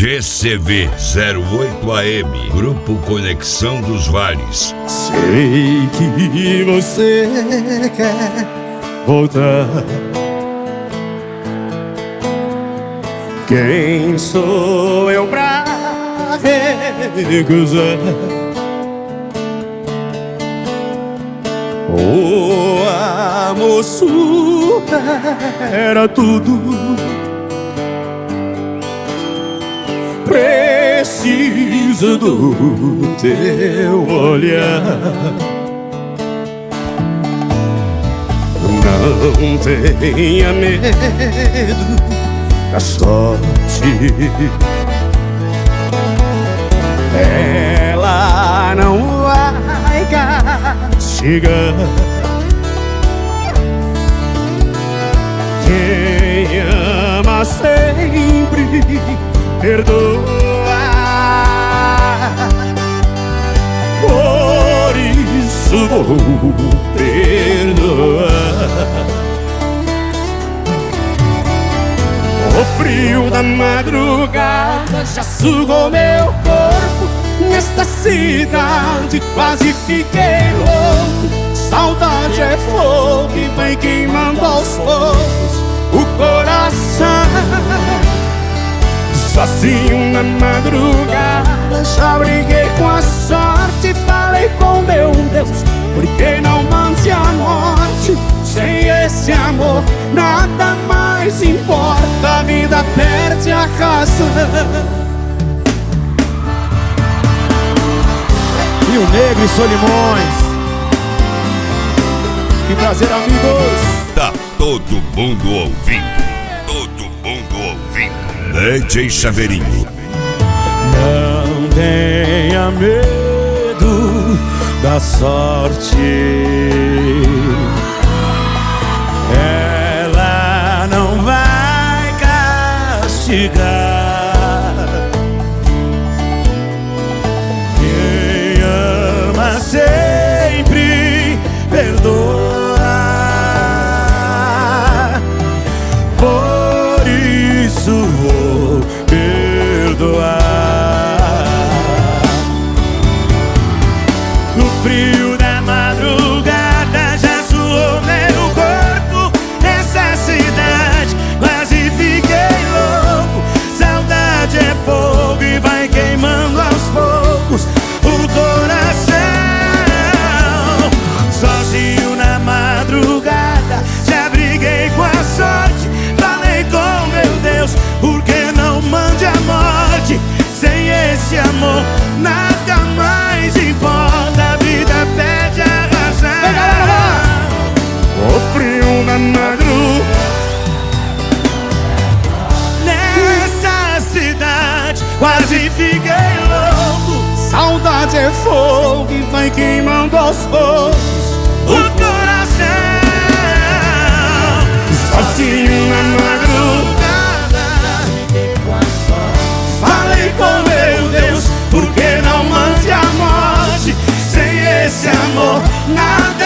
GCV 08 AM, Grupo Conexão dos Vales. Sei que você quer voltar. Quem sou eu pra recusar? O amor supera tudo. Preciso do teu olhar. Não tenha medo da sorte. Ela não vai castigar. Quem ama sempre perdoa. Por isso vou perdoar. O frio da madrugada já sugou meu corpo. Nesta cidade quase fiquei louco. Saudade é fogo que vai queimando aos poucos o coração. Sozinho na madrugada já briguei com a sorte. Falei com meu Deus, por que não mande a morte? Sem esse amor nada mais importa. A vida perde a razão. Rio Negro e Solimões. Que prazer, amigos. Tá todo mundo ouvindo. Todo mundo ouvindo. DJ Chaveirinho. Não tenha medo da sorte. Ela não vai castigar. Quem ama sempre perdoa. Por isso vou perdoar. No frio da madrugada já suou meu corpo. Nessa cidade quase fiquei louco. Saudade é fogo e vai queimando aos poucos o coração. Sozinho na madrugada já briguei com a sorte. Falei com meu Deus, por que não mande a morte? Sem esse amor nada mais importa. A vida perde a razão. O frio da madrugada. Nessa cidade quase fiquei louco. Saudade é fogo que vai queimando aos poucos o coração. Sozinho na madrugada falei com meu Deus, por que não mande a morte? Sem esse amor nada